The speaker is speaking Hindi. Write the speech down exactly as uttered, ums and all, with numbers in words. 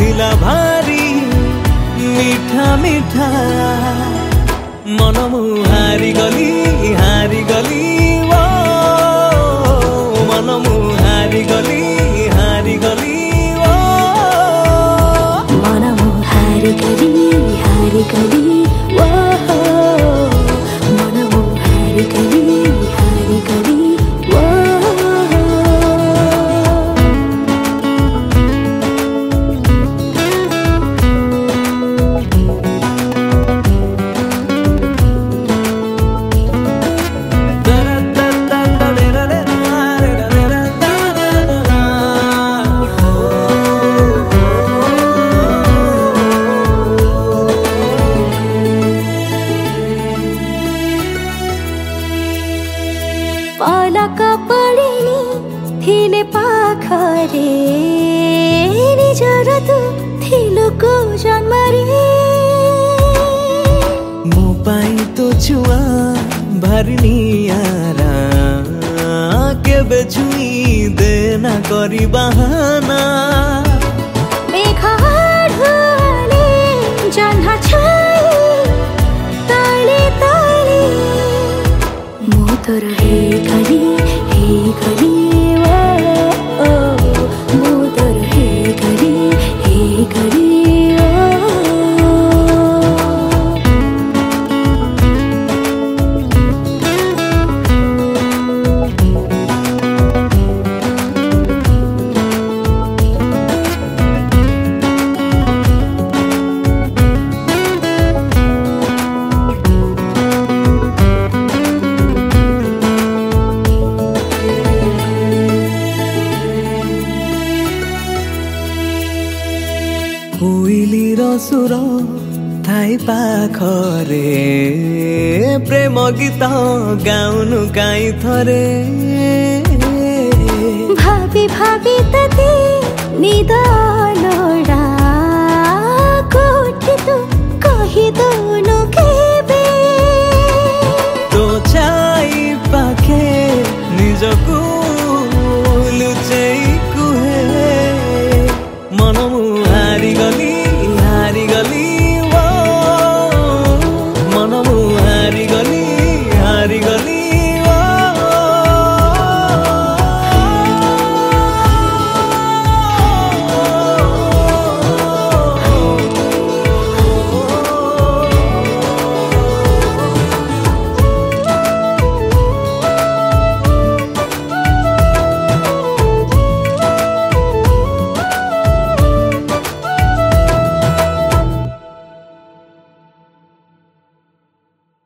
थिला भारी मीठा मीठा मन मु हारी गली हारी गली ओ मन मु हारी गली हारी गली ओ मन मु हारी गली हारी गली ओ मन मु हारी गली हारी गली ओ पलक पड़ेनी थिले पाखरे निजर तु थिलो को जन्मरे मो पाई तो छुआ भरनी यारा केबे छुई देना करी बहाना मेघाढुवाले जन्हा छाई तले तले मो तोर हे गली हे गली ओ ओ मो तोर हे गली हे गली ओ कोइली सुर थाई पाखरे प्रेम गीत गाउनु काई थरे भावी भावी तते निद लोड